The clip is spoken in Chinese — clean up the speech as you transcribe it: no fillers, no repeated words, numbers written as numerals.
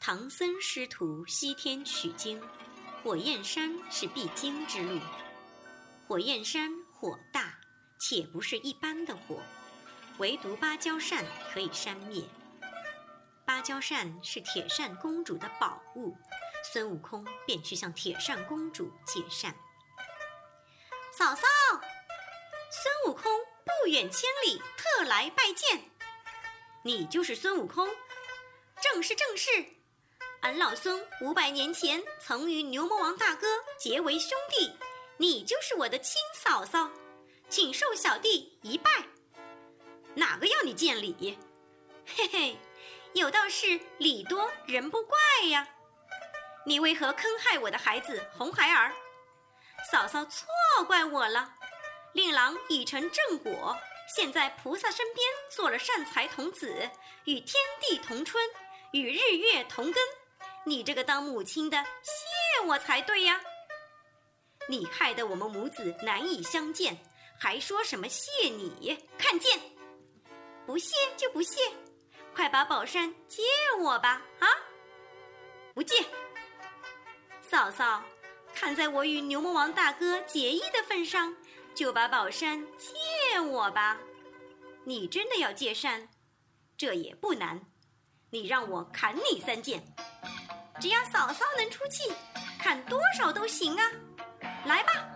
唐僧师徒西天取经，火焰山是必经之路。火焰山火大，且不是一般的火，唯独芭蕉扇可以扇灭。芭蕉扇是铁扇公主的宝物，孙悟空便去向铁扇公主借扇。嫂嫂，孙悟空不远千里特来拜见。你就是孙悟空？正是正是，俺老孙500年前曾与牛魔王大哥结为兄弟，你就是我的亲嫂嫂，请受小弟一拜。哪个要你见礼？嘿嘿，有道是礼多人不怪呀。你为何坑害我的孩子红孩儿？嫂嫂错怪我了，令郎已成正果，现在菩萨身边做了善财童子，与天地同春，与日月同根。你这个当母亲的谢我才对呀！你害得我们母子难以相见，还说什么谢你？看见！不谢就不谢，快把宝扇借我吧！啊，不借。嫂嫂，看在我与牛魔王大哥结义的份上，就把宝扇借我吧。你真的要借扇？这也不难，你让我砍你3剑，只要嫂嫂能出气，砍多少都行啊！来吧。